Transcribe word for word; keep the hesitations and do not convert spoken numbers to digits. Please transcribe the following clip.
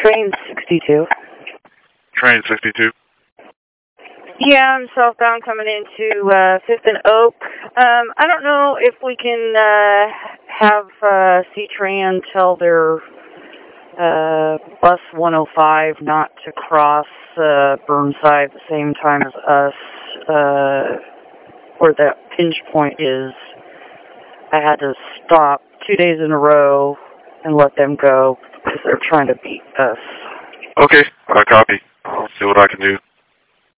Train sixty-two. Train sixty-two. Yeah, I'm southbound coming into uh, fifth and Oak. Um, I don't know if we can uh, have uh, C-Tran tell their uh, bus one oh five not to cross uh, Burnside at the same time as us, uh, where that pinch point is. I had to stop two days in a row and let them go because they're trying to beat us. Okay, I copy. I'll see what I can do.